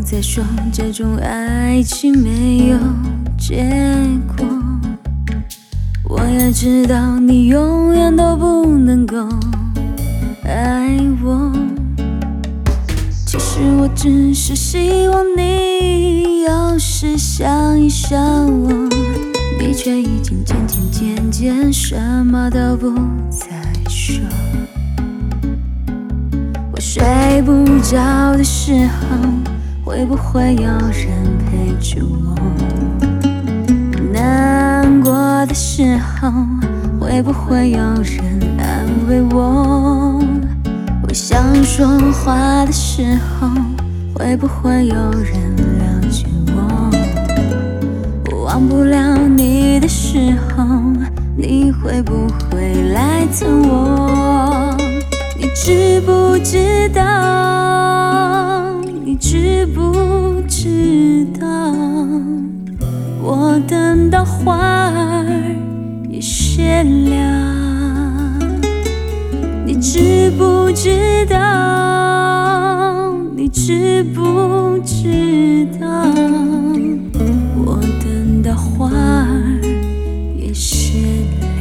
在说这种爱情没有结果，我也知道你永远都不能够爱我。其实我只是希望你有时想一想我，你却已经渐渐什么都不再说。我睡不着的时候，会不会有人陪着我？难过的时候，会不会有人安慰我？我想说话的时候，会不会有人了解我？我忘不了你的时候，你会不会来疼我？你知不知道？你知不知道？我等到花儿也谢了。你知不知道？你知不知道？我等到花儿也谢了。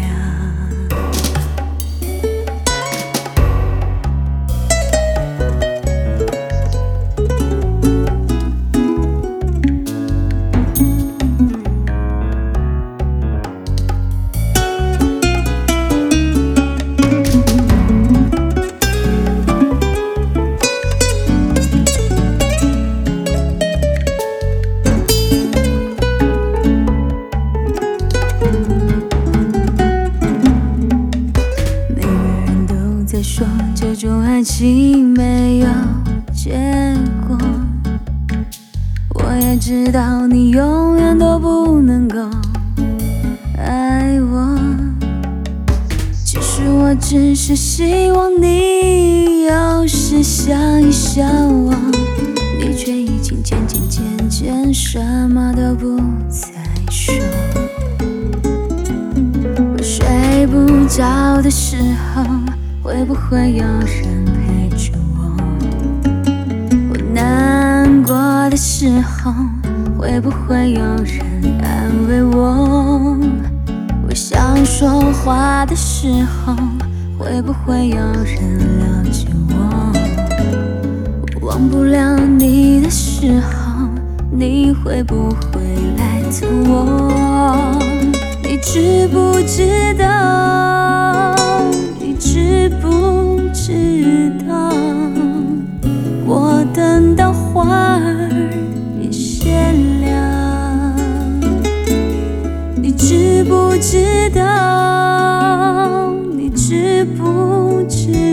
在说这种爱情没有结果，我也知道你永远都不能够爱我。其实我只是希望你有时想一想我，你却已经渐渐什么都不再说。我睡不着的时候，会不会有人陪着我？我难过的时候，会不会有人安慰我？我想说话的时候，会不会有人了解我？我忘不了你的时候，你会不会来疼我？你知不知道？你知不知道？我等到花儿也谢了。你知不知道？你知不知